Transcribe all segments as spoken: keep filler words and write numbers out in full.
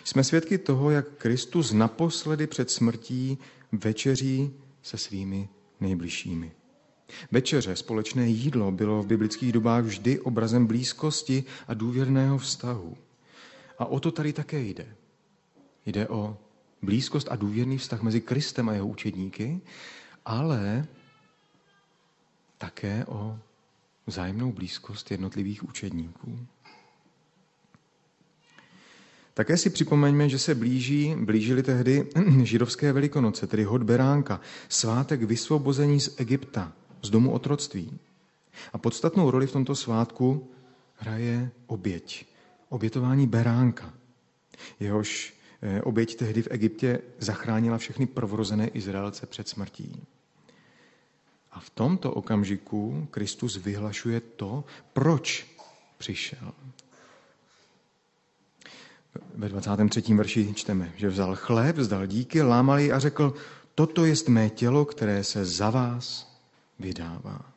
Jsme svědky toho, jak Kristus naposledy před smrtí večeří se svými nejbližšími. Večeře, společné jídlo, bylo v biblických dobách vždy obrazem blízkosti a důvěrného vztahu. A o to tady také jde. Jde o blízkost a důvěrný vztah mezi Kristem a jeho učedníky, ale také o vzájemnou blízkost jednotlivých učedníků. Také si připomeňme, že se blíží, blížily tehdy židovské velikonoce, tedy hod beránka, svátek vysvobození z Egypta, z domu otroctví. A podstatnou roli v tomto svátku hraje oběť, obětování beránka. Jehož oběť tehdy v Egyptě zachránila všechny prvorozené Izraelce před smrtí. A v tomto okamžiku Kristus vyhlašuje to, proč přišel. Ve dvacátém třetím verši čteme, že vzal chléb, vzdal díky, lámal jej a řekl, toto jest mé tělo, které se za vás vydává.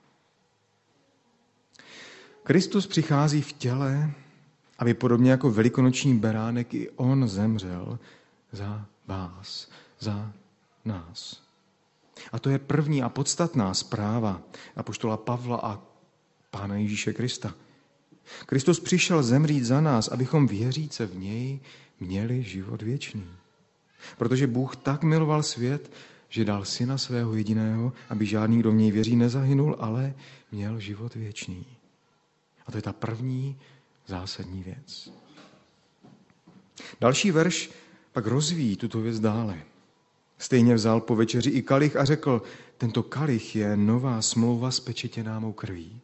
Kristus přichází v těle, aby podobně jako velikonoční beránek i on zemřel za vás, za nás. A to je první a podstatná zpráva apoštola Pavla a Pána Ježíše Krista. Kristus přišel zemřít za nás, abychom věříce v něj měli život věčný. Protože Bůh tak miloval svět, že dal syna svého jediného, aby žádný, kdo v něj věří, nezahynul, ale měl život věčný. A to je ta první zásadní věc. Další verš pak rozvíjí tuto věc dále. Stejně vzal po večeři i kalich a řekl, tento kalich je nová smlouva spečetěná mou krví.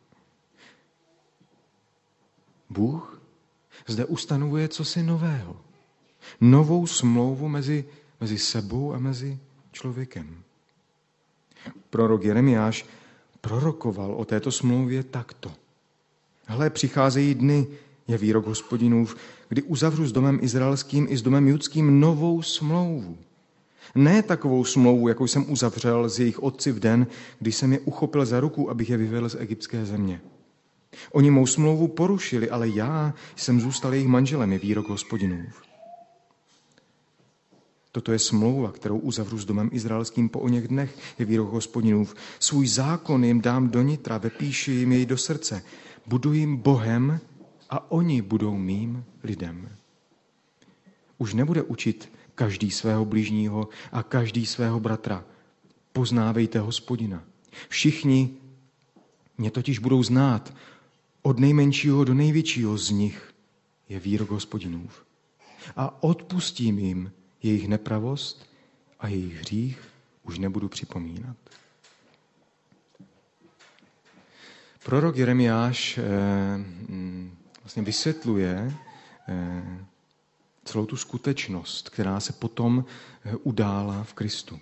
Bůh zde ustanovuje cosi nového. Novou smlouvu mezi, mezi sebou a mezi člověkem. Prorok Jeremiáš prorokoval o této smlouvě takto. Hle, přicházejí dny, je výrok Hospodinův, kdy uzavřu s domem izraelským i s domem judským novou smlouvu. Ne takovou smlouvu, jakou jsem uzavřel s jejich otci v den, kdy jsem je uchopil za ruku, abych je vyvedl z egyptské země. Oni mou smlouvu porušili, ale já jsem zůstal jejich manželem, je výrok Hospodinův. Toto je smlouva, kterou uzavřu s domem izraelským po oněch dnech, je výrok Hospodinův. Svůj zákon jim dám do nitra, vepíši jim jej do srdce. Budu jim Bohem a oni budou mým lidem. Už nebude učit každý svého bližního a každý svého bratra. Poznávejte Hospodina. Všichni mě totiž budou znát, od nejmenšího do největšího z nich, je výrok Hospodinův. A odpustím jim jejich nepravost a jejich hřích už nebudu připomínat. Prorok Jeremiáš eh, vlastně vysvětluje eh, celou tu skutečnost, která se potom eh, udála v Kristu.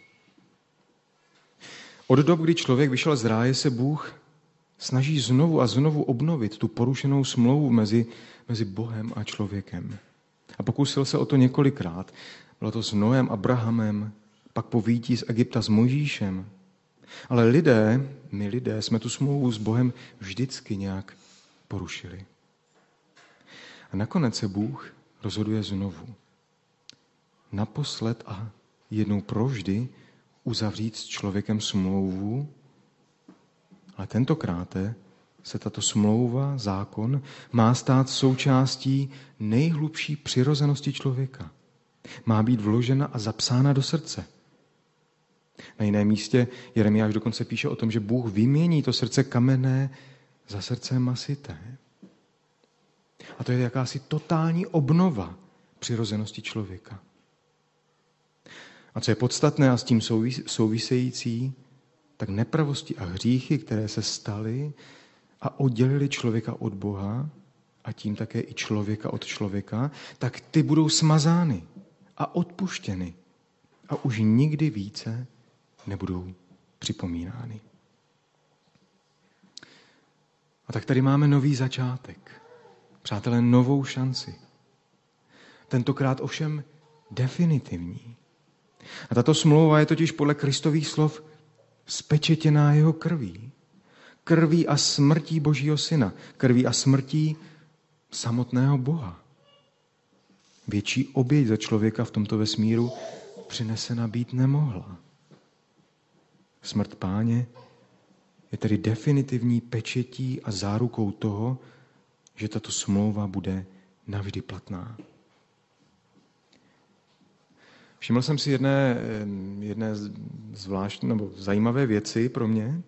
Od dob, kdy člověk vyšel z ráje, se Bůh snaží znovu a znovu obnovit tu porušenou smlouvu mezi, mezi Bohem a člověkem. A pokusil se o to několikrát. Bylo to s Noem, Abrahamem, pak po výjití z Egypta s Mojžíšem. Ale lidé, my lidé, jsme tu smlouvu s Bohem vždycky nějak porušili. A nakonec se Bůh rozhoduje znovu. Naposled a jednou provždy uzavřít s člověkem smlouvu, ale tentokrát se tato smlouva, zákon, má stát součástí nejhlubší přirozenosti člověka. Má být vložena a zapsána do srdce. Na jiném místě Jeremiáš dokonce píše o tom, že Bůh vymění to srdce kamenné za srdce masité. A to je jakási totální obnova přirozenosti člověka. A co je podstatné a s tím související, tak nepravosti a hříchy, které se staly a oddělili člověka od Boha a tím také i člověka od člověka, tak ty budou smazány a odpuštěny a už nikdy více nebudou připomínány. A tak tady máme nový začátek. Přátelé, novou šanci. Tentokrát ovšem definitivní. A tato smlouva je totiž podle Kristových slov spečetěná jeho krví. Krví a smrtí Božího syna. Krví a smrtí samotného Boha. Větší oběť za člověka v tomto vesmíru přinesena být nemohla. Smrt Páně je tedy definitivní pečetí a zárukou toho, že tato smlouva bude navždy platná. Všiml jsem si jedné, jedné zvláštní nebo zajímavé věci pro mě,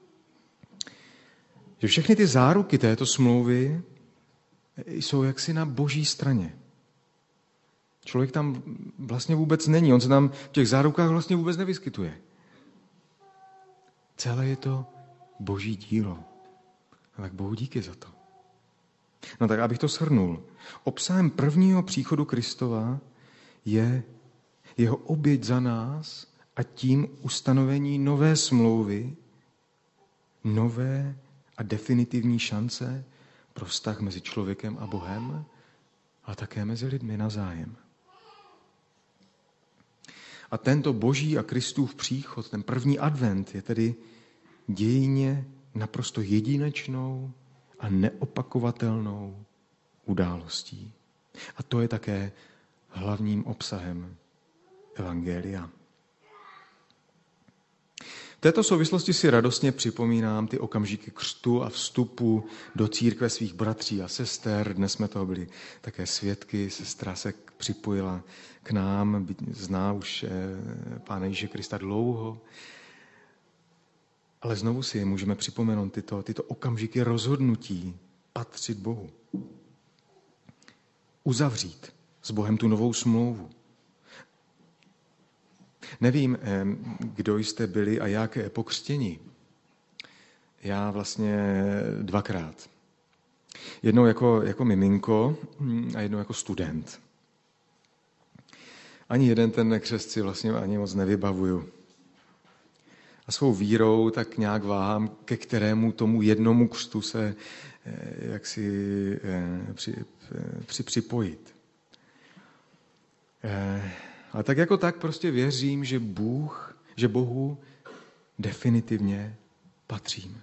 že všechny ty záruky této smlouvy jsou jaksi na boží straně. Člověk tam vlastně vůbec není, on se tam v těch zárukách vlastně vůbec nevyskytuje. Celé je to boží dílo. A tak Bohu díky za to. No tak, abych to shrnul. Obsahem prvního příchodu Kristova je jeho oběť za nás a tím ustanovení nové smlouvy, nové a definitivní šance pro vztah mezi člověkem a Bohem, ale také mezi lidmi navzájem. A tento boží a Kristův příchod, ten první advent, je tedy dějinně naprosto jedinečnou a neopakovatelnou událostí. A to je také hlavním obsahem evangelia. V této souvislosti si radostně připomínám ty okamžiky křtu a vstupu do církve svých bratří a sester. Dnes jsme toho byli také svědky. Sestra se připojila k nám, zná už Pána Ježíše Krista dlouho. Ale znovu si můžeme připomenout tyto, tyto okamžiky rozhodnutí patřit Bohu. Uzavřít s Bohem tu novou smlouvu. Nevím, kdo jste byli a jak pokřtěni. Já vlastně dvakrát. Jednou jako, jako miminko a jednou jako student. Ani jeden ten křest si vlastně ani moc nevybavuju. A svou vírou tak nějak váhám, ke kterému tomu jednomu křtu se jaksi při, při, připojit. Ale tak jako tak prostě věřím, že Bůh, že Bohu definitivně patřím.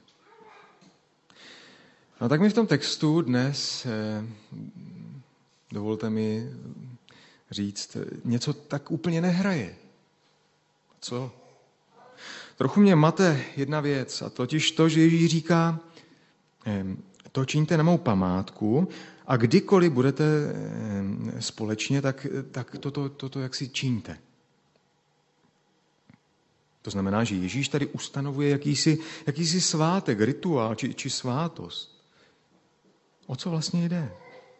No tak mi v tom textu dnes dovolte mi říct, něco tak úplně nehraje. Co? Trochu mě mate jedna věc, a totiž to, že Ježíš říká, to čiňte na mou památku a kdykoliv budete společně, tak, tak toto, toto jaksi čiňte. To znamená, že Ježíš tady ustanovuje jakýsi, jakýsi svátek, rituál či, či svátost. O co vlastně jde?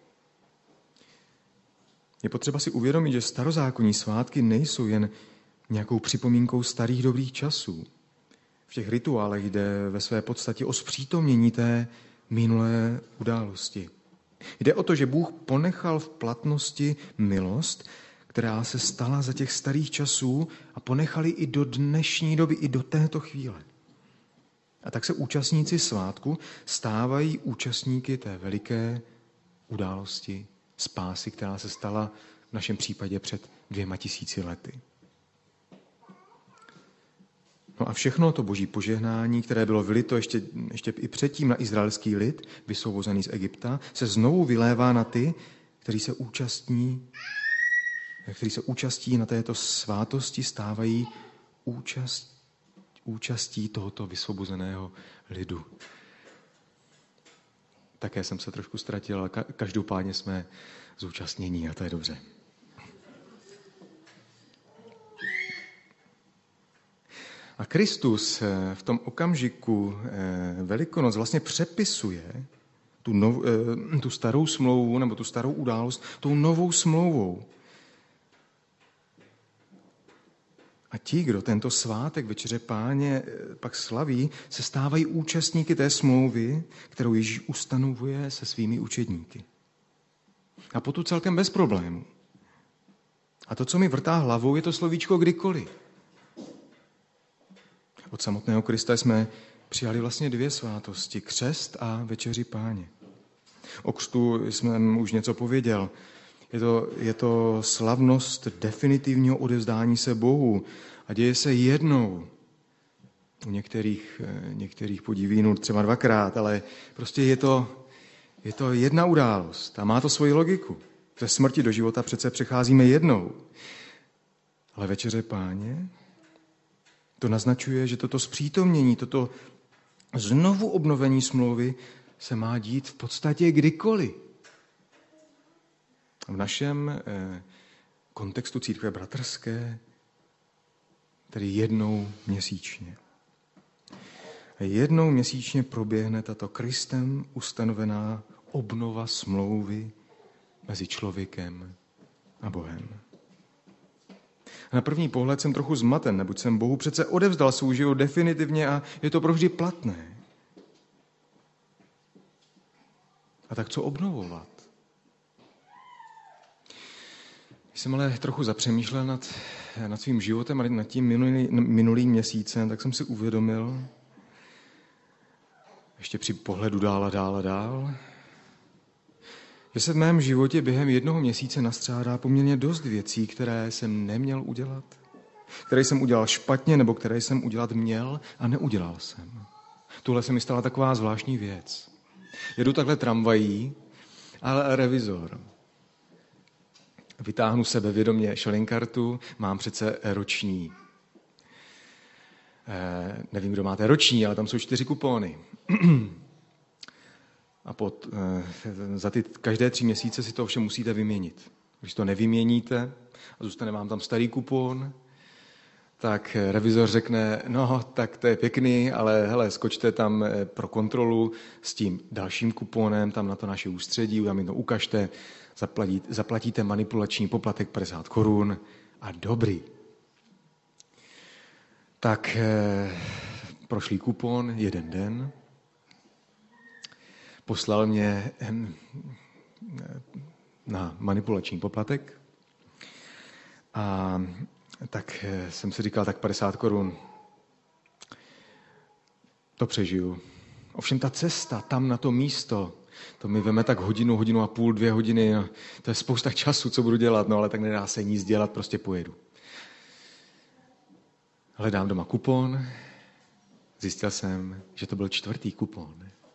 Je potřeba si uvědomit, že starozákonní svátky nejsou jen nějakou připomínkou starých dobrých časů. V těch rituálech jde ve své podstatě o zpřítomnění té minulé události. Jde o to, že Bůh ponechal v platnosti milost, která se stala za těch starých časů a ponechali i do dnešní doby, i do této chvíle. A tak se účastníci svátku stávají účastníky té veliké události spásy, která se stala v našem případě před dvěma tisíci lety. No a všechno to boží požehnání, které bylo vylito ještě, ještě i předtím na izraelský lid, vysvobozený z Egypta, se znovu vylévá na ty, kteří se účastní, kteří se účastí na této svátosti, stávají účast, účastí tohoto vysvobozeného lidu. Také jsem se trošku ztratil, ale každopádně jsme zúčastnění a to je dobře. A Kristus v tom okamžiku Velikonoc vlastně přepisuje tu, nov, tu starou smlouvu nebo tu starou událost tou novou smlouvou. A ti, kdo tento svátek Večeře Páně pak slaví, se stávají účastníky té smlouvy, kterou Ježíš ustanovuje se svými učedníky. A potud celkem bez problémů. A to, co mi vrtá hlavou, je to slovíčko kdykoliv. Od samotného Krista jsme přijali vlastně dvě svátosti, křest a Večeři Páně. O křtu jsem už něco pověděl. Je to, je to slavnost definitivního odevzdání se Bohu a děje se jednou. U některých, některých podivínů třeba dvakrát, ale prostě je to, je to jedna událost a má to svoji logiku. Ze smrti do života přece přecházíme jednou. Ale večeře Páně, to naznačuje, že toto zpřítomnění, toto znovu obnovení smlouvy se má dít v podstatě kdykoliv. V našem eh, kontextu církve bratrské, tedy jednou měsíčně. Jednou měsíčně proběhne tato Kristem ustanovená obnova smlouvy mezi člověkem a Bohem. A na první pohled jsem trochu zmaten, neboť jsem Bohu přece odevzdal svůj život definitivně a je to provždy platné. A tak co obnovovat? Když jsem ale trochu zapřemýšlel nad, nad svým životem a nad tím minulý, minulým měsícem, tak jsem si uvědomil, ještě při pohledu dál a dál a dál, že se v mém životě během jednoho měsíce nastřádá poměrně dost věcí, které jsem neměl udělat, které jsem udělal špatně nebo které jsem udělat měl a neudělal jsem. Tuhle se mi stala taková zvláštní věc. Jedu takhle tramvají, ale revizor. Vytáhnu sebevědomě šalinkartu, mám přece roční. Eh, nevím, kdo máte roční, ale tam jsou čtyři kupóny. A pod, eh, za ty každé tři měsíce si to ovšem musíte vyměnit. Když to nevyměníte a zůstane vám tam starý kupón, tak revizor řekne, no, tak to je pěkný, ale hele, skočte tam pro kontrolu s tím dalším kupónem, tam na to naše ústředí, tam mi to ukažte, zaplatíte, zaplatíte manipulační poplatek padesát korun a dobrý. Tak eh, prošlý kupón, jeden den, poslal mě eh, na manipulační poplatek a tak jsem si říkal, tak padesát korun, to přežiju. Ovšem ta cesta tam na to místo, to mi veme tak hodinu, hodinu a půl, dvě hodiny, no, to je spousta času, co budu dělat, no ale tak nedá se nic dělat, prostě pojedu. Hledám doma kupon, zjistil jsem, že to byl čtvrtý kupon.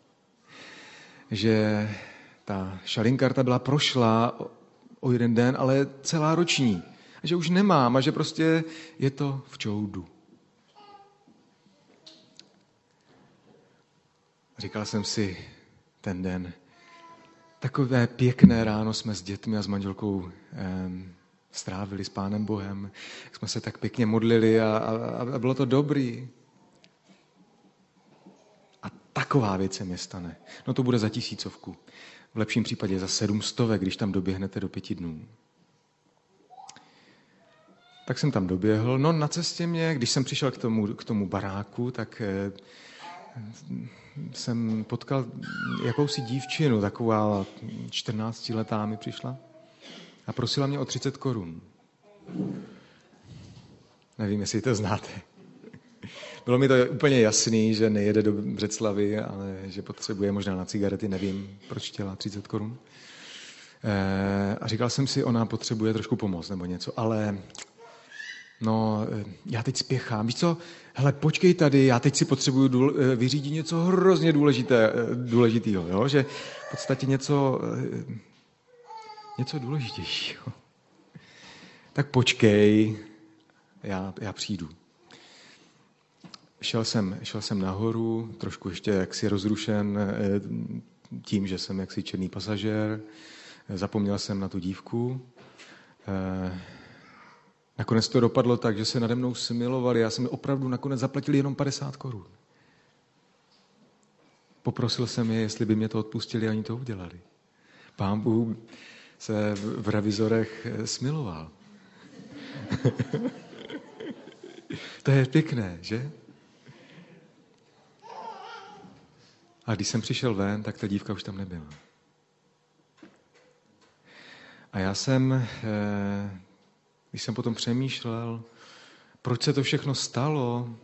Že ta šalinkarta byla prošlá o jeden den, ale celá roční. A že už nemám a že prostě je to v čoudu. Říkal jsem si ten den, takové pěkné ráno jsme s dětmi a s manželkou eh, strávili s Pánem Bohem. Jsme se tak pěkně modlili a, a, a bylo to dobrý. A taková věc se mi stane. No to bude za tisícovku. V lepším případě za sedm stovek, když tam doběhnete do pěti dnů. Tak jsem tam doběhl. No na cestě mě, když jsem přišel k tomu, k tomu baráku, tak eh, jsem potkal jakousi dívčinu, taková čtrnáctiletá mi přišla a prosila mě o třicet korun. Nevím, jestli to znáte. Bylo mi to úplně jasný, že nejede do Břeclavy, ale že potřebuje možná na cigarety, nevím, proč chtěla třicet korun. Eh, a říkal jsem si, ona potřebuje trošku pomoct nebo něco, ale no, já teď spěchám. Víš co? Hele, počkej tady, já teď si potřebuju důl, vyřídit něco hrozně důležité, důležitýho, jo? Že v podstatě něco, něco důležitějšího. Tak počkej, já, já přijdu. Šel jsem, šel jsem nahoru, trošku ještě jaksi rozrušen tím, že jsem jaksi černý pasažér. Zapomněl jsem na tu dívku. Nakonec to dopadlo tak, že se nade mnou smilovali. Já jsem opravdu nakonec zaplatil jenom padesát korun. Poprosil jsem je, jestli by mě to odpustili, a oni to udělali. Pán Bůh se v revizorech smiloval. To je pěkné, že? A když jsem přišel ven, tak ta dívka už tam nebyla. A já jsem... Když jsem potom přemýšlel, proč se to všechno stalo,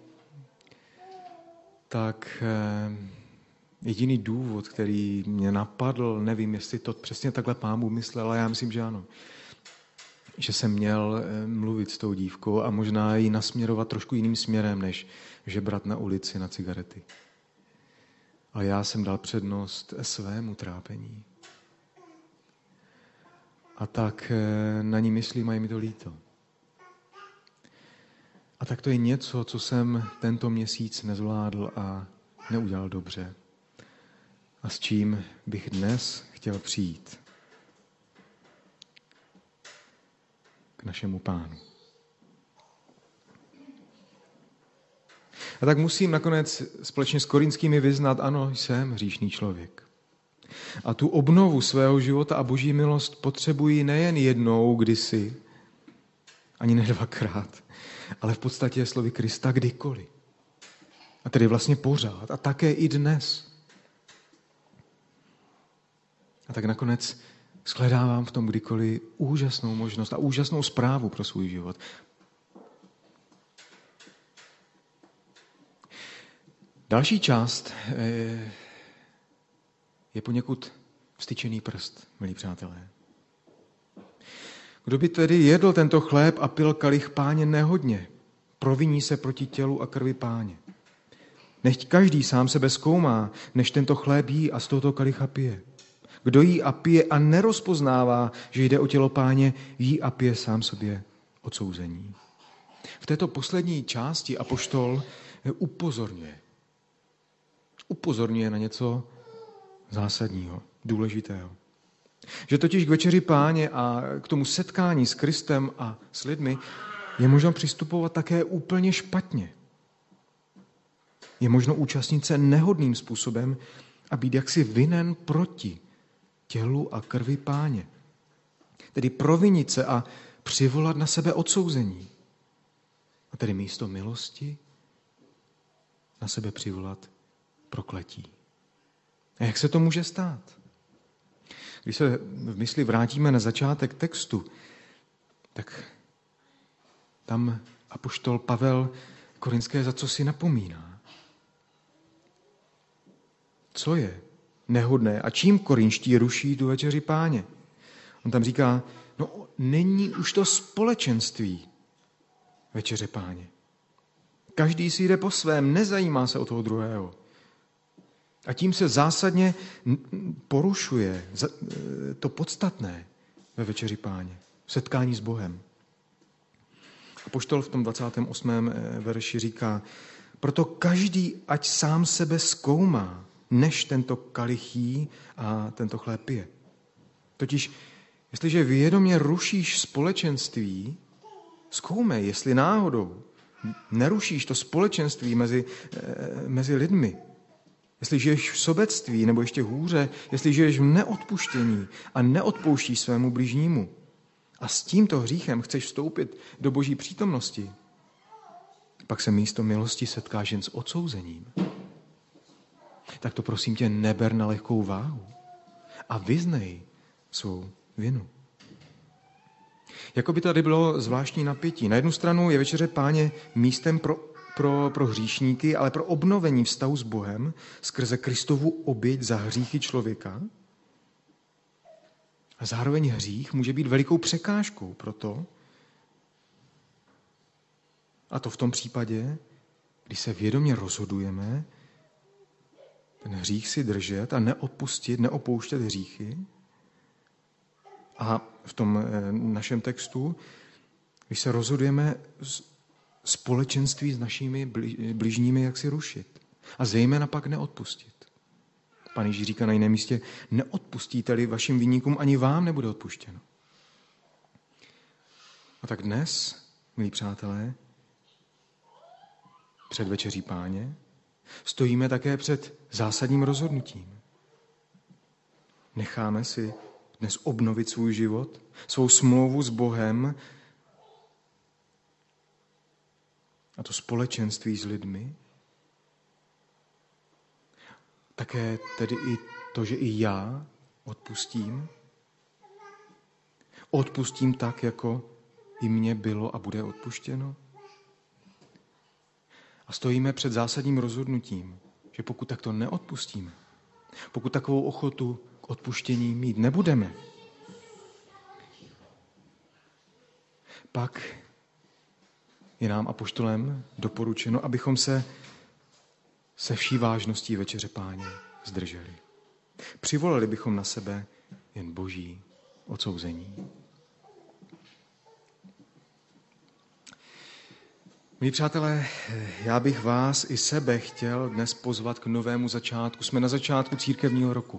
tak jediný důvod, který mě napadl, nevím, jestli to přesně takhle Pán Bůh myslel, ale já myslím, že ano. Že jsem měl mluvit s tou dívkou a možná ji nasměrovat trošku jiným směrem, než žebrat na ulici na cigarety. A já jsem dal přednost svému trápení. A tak na ní myslím a je mi to líto. A tak to je něco, co jsem tento měsíc nezvládl a neudělal dobře. A s čím bych dnes chtěl přijít k našemu Pánu. A tak musím nakonec společně s Korinskými vyznat, ano, jsem hříšný člověk. A tu obnovu svého života a boží milost potřebuji nejen jednou, kdysi, ani ne dvakrát, ale v podstatě slovy Krista kdykoliv. A tedy vlastně pořád a také i dnes. A tak nakonec shledávám v tom kdykoliv úžasnou možnost a úžasnou zprávu pro svůj život. Další část je poněkud vstyčený prst, milí přátelé. Kdo by tedy jedl tento chléb a pil kalich Páně nehodně, proviní se proti tělu a krvi Páně. Nechť každý sám sebe zkoumá, než tento chléb jí a z tohoto kalicha pije. Kdo jí a pije a nerozpoznává, že jde o tělo Páně, jí a pije sám sobě odsouzení. V této poslední části apoštol upozorňuje. Upozorňuje na něco zásadního, důležitého. Že totiž k večeři Páně a k tomu setkání s Kristem a s lidmi je možno přistupovat také úplně špatně. Je možno účastnit se nehodným způsobem a být jaksi vinen proti tělu a krvi Páně. Tedy provinit se a přivolat na sebe odsouzení. A tedy místo milosti na sebe přivolat prokletí. A jak se to může stát? Když se v mysli vrátíme na začátek textu, tak tam apoštol Pavel Korinské za co si napomíná. Co je nehodné a čím korinští ruší tu večeři Páně? On tam říká, no není už to společenství večeře Páně. Každý si jde po svém, nezajímá se o toho druhého. A tím se zásadně porušuje to podstatné ve večeři Páně, v setkání s Bohem. Apoštol v tom dvacátém osmém verši říká, proto každý ať sám sebe zkoumá, než tento kalich jí a tento chléb pije. Totiž, jestliže vědomě rušíš společenství, zkoumej, jestli náhodou nerušíš to společenství mezi, mezi lidmi, jestli žiješ v sobectví, nebo ještě hůře, jestli žiješ v neodpuštění a neodpouštíš svému bližnímu a s tímto hříchem chceš vstoupit do Boží přítomnosti, pak se místo milosti setkáš jen s odsouzením. Tak to prosím tě neber na lehkou váhu a vyznej svou vinu. Jako by tady bylo zvláštní napětí. Na jednu stranu je večeře Páně místem pro Pro, pro hříšníky, ale pro obnovení vztahu s Bohem skrze Kristovu oběť za hříchy člověka. A zároveň hřích může být velikou překážkou pro to, a to v tom případě, když se vědomě rozhodujeme ten hřích si držet a neodpustit, neopouštět hříchy. A v tom našem textu, když se rozhodujeme společenství s našimi bližními jak si rušit. A zejména pak neodpustit. Pán Ježíš říká na jiném místě, neodpustíte-li vašim viníkům, ani vám nebude odpuštěno. A tak dnes, milí přátelé, před večeří Páně, stojíme také před zásadním rozhodnutím. Necháme si dnes obnovit svůj život, svou smlouvu s Bohem, a to společenství s lidmi. Také tedy i to, že i já odpustím. Odpustím tak, jako i mně bylo a bude odpuštěno. A stojíme před zásadním rozhodnutím, že pokud takto neodpustíme, pokud takovou ochotu k odpuštění mít nebudeme, pak je nám apoštolem doporučeno, abychom se se vší vážností večeře Páně zdrželi. Přivolali bychom na sebe jen Boží odsouzení. Milí přátelé, já bych vás i sebe chtěl dnes pozvat k novému začátku. Jsme na začátku církevního roku.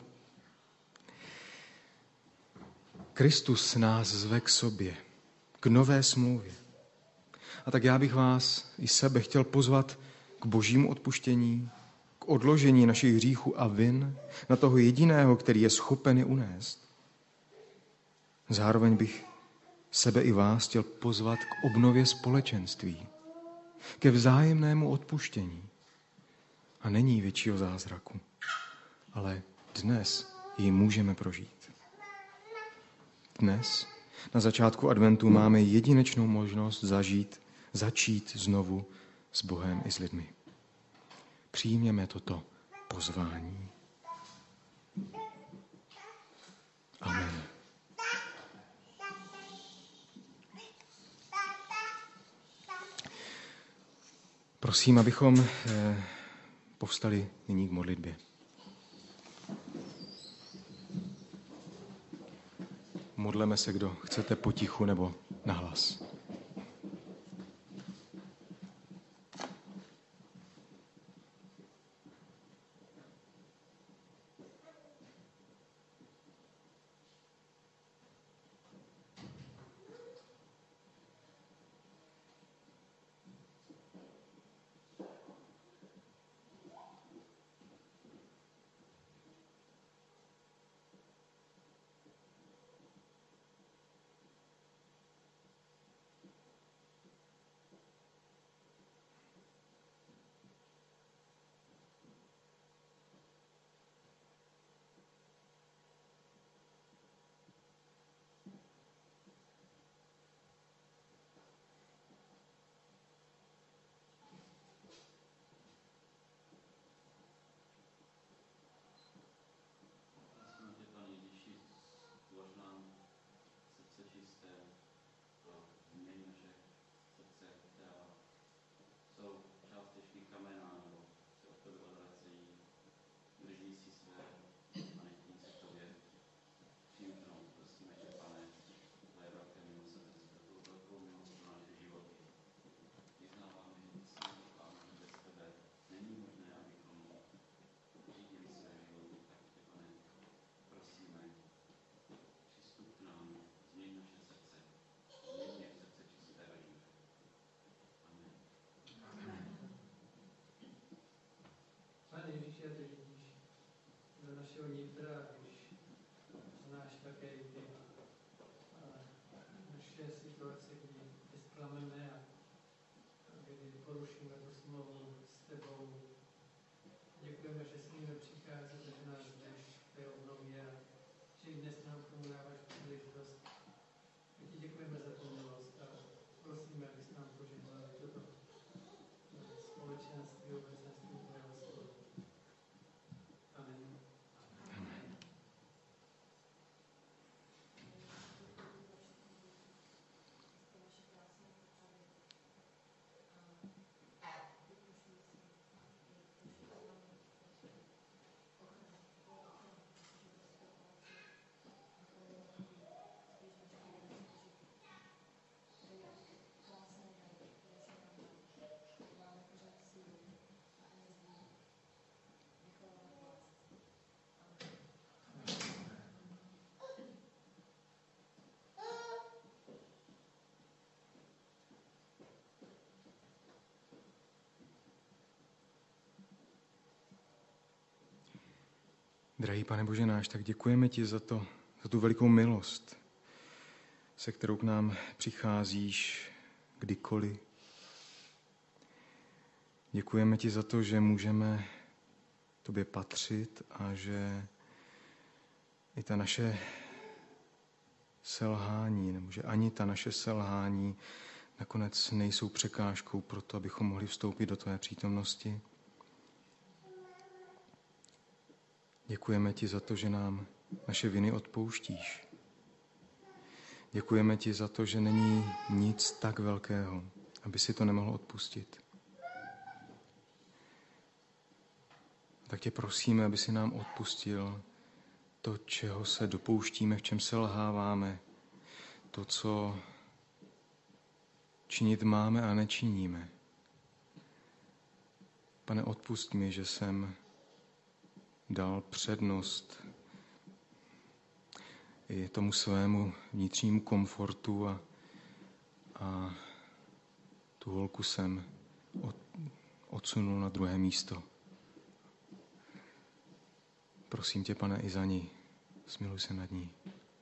Kristus nás zve k sobě, k nové smlouvě. A tak já bych vás i sebe chtěl pozvat k božímu odpuštění, k odložení našich hříchů a vin na toho jediného, který je schopen je unést. Zároveň bych sebe i vás chtěl pozvat k obnově společenství, ke vzájemnému odpuštění. A není většího zázraku, ale dnes ji můžeme prožít. Dnes, na začátku adventu, máme jedinečnou možnost zažít, začít znovu s Bohem i s lidmi. Přijměme toto pozvání. Amen. Prosím, abychom povstali nyní k modlitbě. Modleme se, kdo chcete potichu nebo nahlas. Ježíši, a ty vidíš do našeho nitra, když znáš také i ty naše situace, kdy je zklamené a kdy porušíme tu smlouvu s tebou. Děkujeme, že smíme přicházet, že nás jdeš v té obnově a že i dnes nám k tomu dáváš příležitost. My ti děkujeme za tu milost a prosíme, abys nám požehnal toto společenství, obecenství tvého slova. Amen. Amen. Drahý Pane Bože náš, tak děkujeme ti za to, za tu velikou milost, se kterou k nám přicházíš kdykoliv. Děkujeme ti za to, že můžeme tobě patřit a že i ta naše selhání, nebo že ani ta naše selhání nakonec nejsou překážkou pro to, abychom mohli vstoupit do tvé přítomnosti. Děkujeme ti za to, že nám naše viny odpouštíš. Děkujeme ti za to, že není nic tak velkého, aby si to nemohl odpustit. Tak tě prosíme, aby si nám odpustil to, čeho se dopouštíme, v čem se lháváme, to, co činit máme a nečiníme. Pane, odpusť mi, že jsem dal přednost i tomu svému vnitřnímu komfortu a, a tu holku jsem od, odsunul na druhé místo. Prosím tě, Pane, i za ní. Smiluj se nad ní.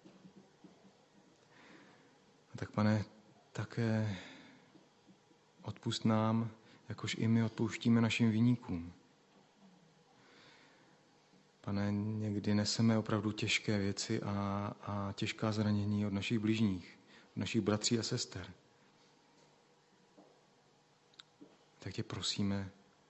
A tak, Pane, také odpusť nám, jakož i my odpouštíme našim viníkům. Pane, někdy neseme opravdu těžké věci a, a těžká zranění od našich bližních, od našich bratří a sester. Tak tě prosíme,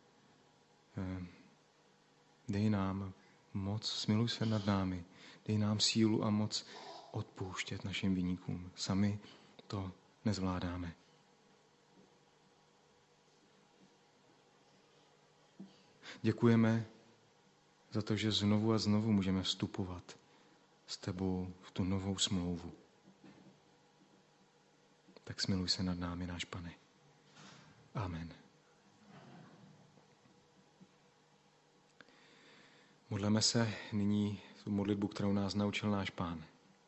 dej nám moc, smiluj se nad námi, dej nám sílu a moc odpouštět našim viníkům. Sami to nezvládáme. Děkujeme za to, že znovu a znovu můžeme vstupovat s tebou v tu novou smlouvu. Tak smiluj se nad námi, náš Pane. Amen. Modleme se nyní tu modlitbu, kterou nás naučil náš Pán.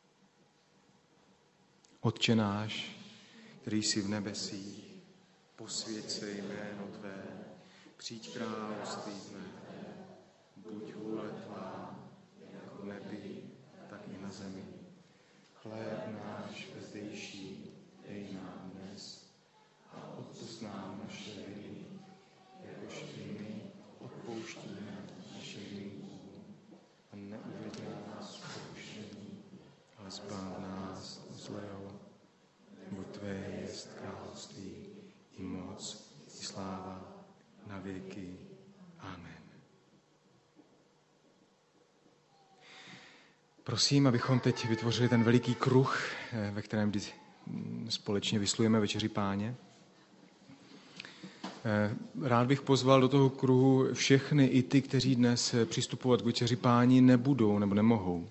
Otče náš, který jsi v nebesích, posvěť se jméno tvé, přijď království tvé, buď vůle tvá, jako v nebi, tak i na zemi. Chléb náš zdejší dej nám dnes a odpusť nám naše viny, jakož i my odpouštíme našim viníkům. A neuveď nás v pokušení, ale zbav nás od zlého. Neboť tvé jest království, i moc, i sláva, na věky. Amen. Prosím, abychom teď vytvořili ten veliký kruh, ve kterém společně vyslujeme Večeři Páně. Rád bych pozval do toho kruhu všechny, i ty, kteří dnes přistupovat k Večeři Páni nebudou nebo nemohou.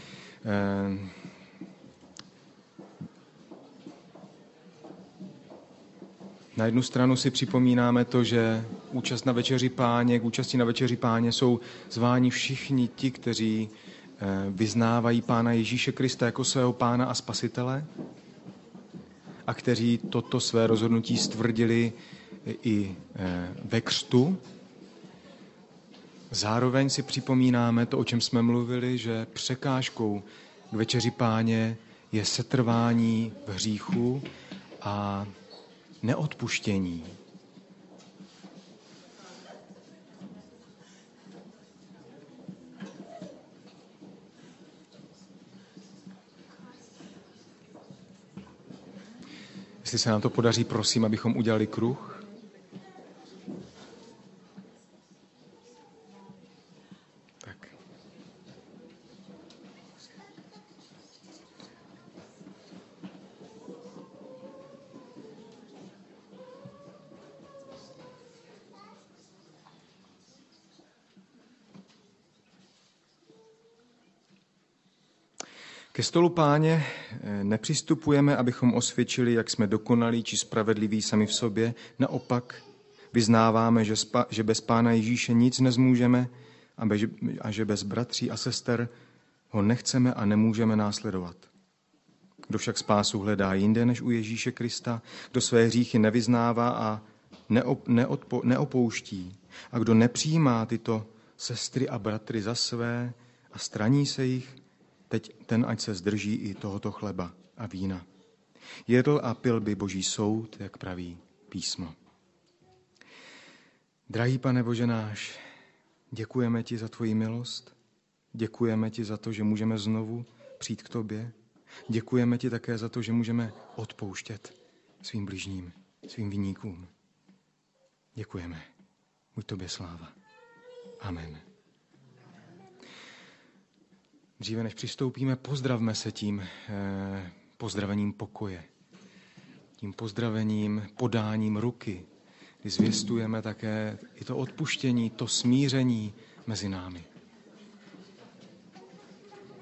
Na jednu stranu si připomínáme to, že účast na Večeři Páně, k účasti na Večeři Páně jsou zváni všichni ti, kteří vyznávají Pána Ježíše Krista jako svého Pána a Spasitele a kteří toto své rozhodnutí stvrdili i ve křtu. Zároveň si připomínáme to, o čem jsme mluvili, že překážkou k Večeři Páně je setrvání v hříchu a neodpuštění. Jestli se nám to podaří, prosím, abychom udělali kruh. Tak. Ke stolu Páně nepřistupujeme, abychom osvědčili, jak jsme dokonalí či spravedliví sami v sobě. Naopak vyznáváme, že, spa, že bez Pána Ježíše nic nezmůžeme a, bež, a že bez bratří a sester ho nechceme a nemůžeme následovat. Kdo však spásu hledá jinde než u Ježíše Krista, kdo své hříchy nevyznává a neop, neodpo, neopouští a kdo nepřijímá tyto sestry a bratry za své a straní se jich, teď ten ať se zdrží i tohoto chleba a vína. Jedl a pil by Boží soud, jak praví písmo. Drahý Pane Bože náš, děkujeme ti za tvoji milost, děkujeme ti za to, že můžeme znovu přijít k tobě, děkujeme ti také za to, že můžeme odpouštět svým bližním, svým viníkům. Děkujeme. Buď tobě sláva. Amen. Dříve než přistoupíme, pozdravme se tím eh, pozdravením pokoje. Tím pozdravením, podáním ruky, kdy zvěstujeme také i to odpuštění, to smíření mezi námi.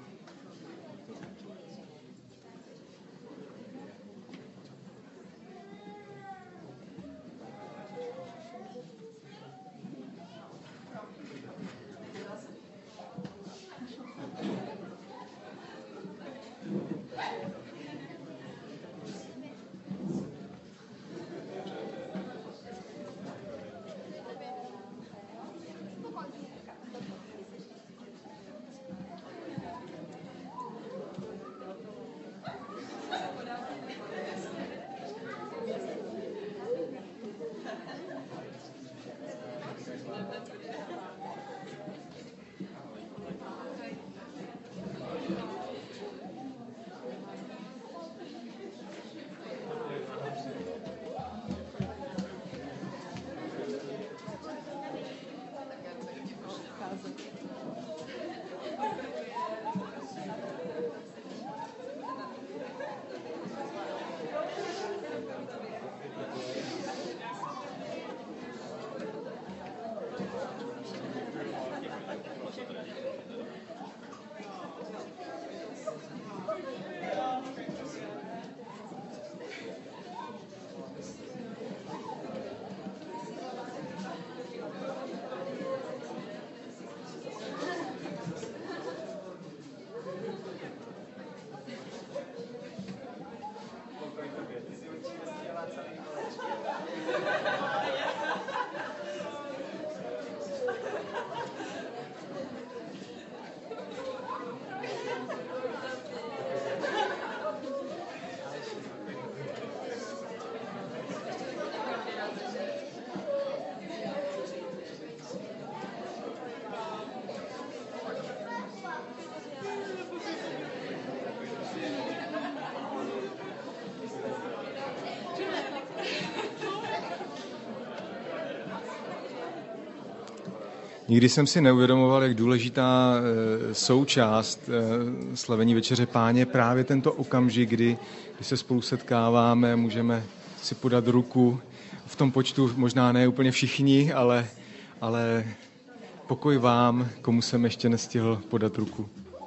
Nikdy jsem si neuvědomoval, jak důležitá součást slavení Večeře Páně je právě tento okamžik, kdy, kdy se spolu setkáváme, můžeme si podat ruku. V tom počtu možná ne úplně všichni, ale, ale pokoj vám, komu jsem ještě nestihl podat ruku.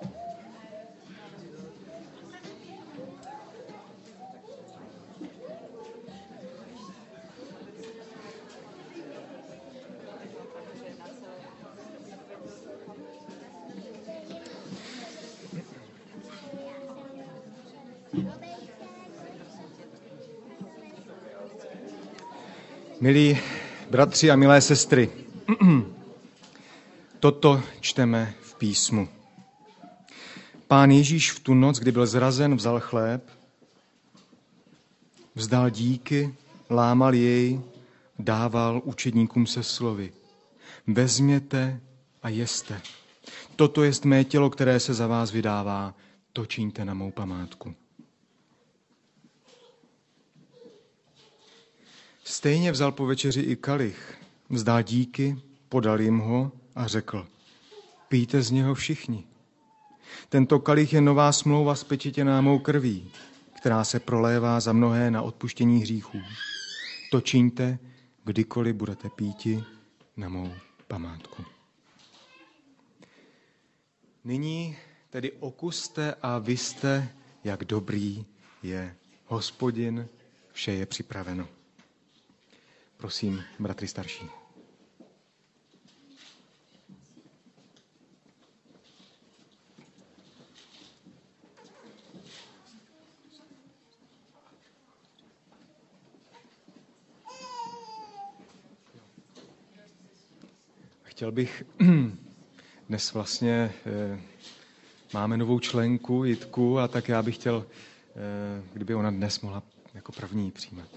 Milí bratři a milé sestry, toto čteme v písmu. Pán Ježíš v tu noc, kdy byl zrazen, vzal chléb, vzdal díky, lámal jej, dával učedníkům se slovy. Vezměte a jeste. Toto jest mé tělo, které se za vás vydává. To čiňte na mou památku. Stejně vzal po večeři i kalich, vzdal díky, podal jim ho a řekl, pijte z něho všichni. Tento kalich je nová smlouva spečetěná mou krví, která se prolévá za mnohé na odpuštění hříchů. To čiňte, kdykoliv budete píti na mou památku. Nyní tedy okuste a vyste, jak dobrý je Hospodin, vše je připraveno. Prosím, bratry starší. Chtěl bych, dnes vlastně eh, máme novou členku, Jitku, a tak já bych chtěl, eh, kdyby ona dnes mohla jako první přijímat.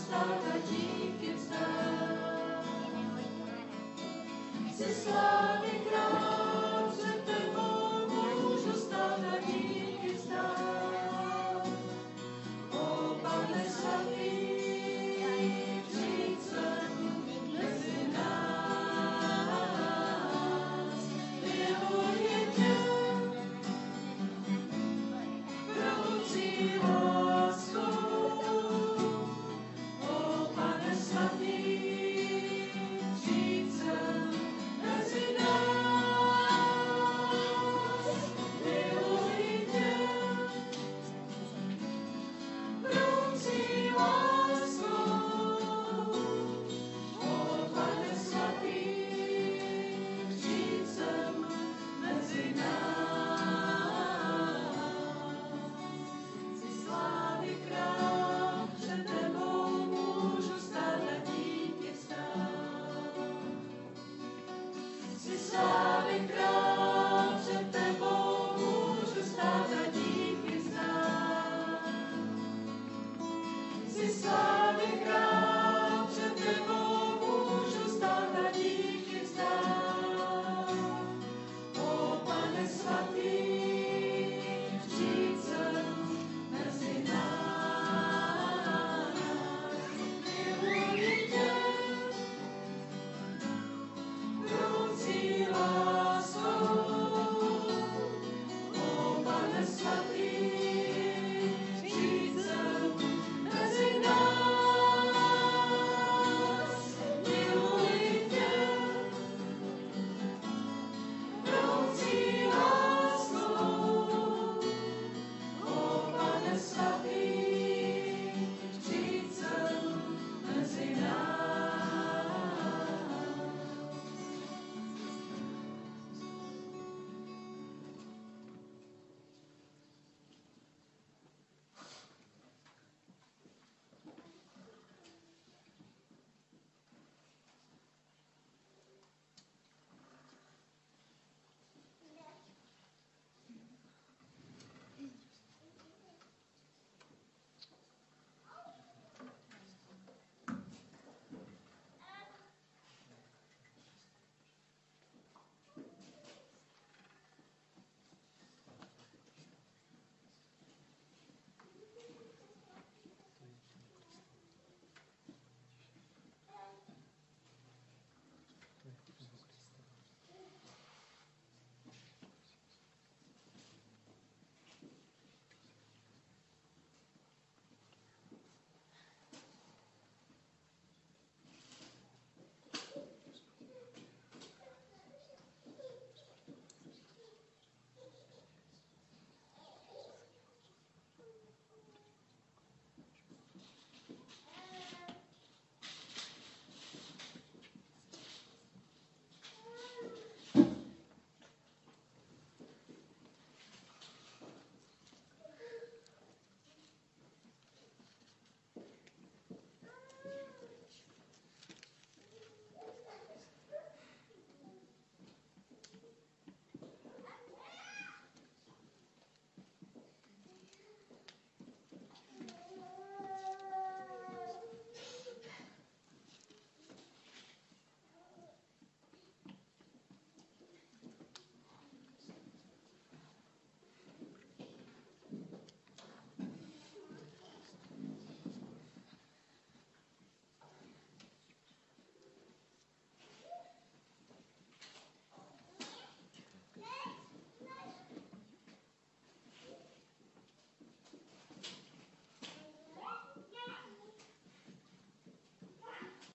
Slávy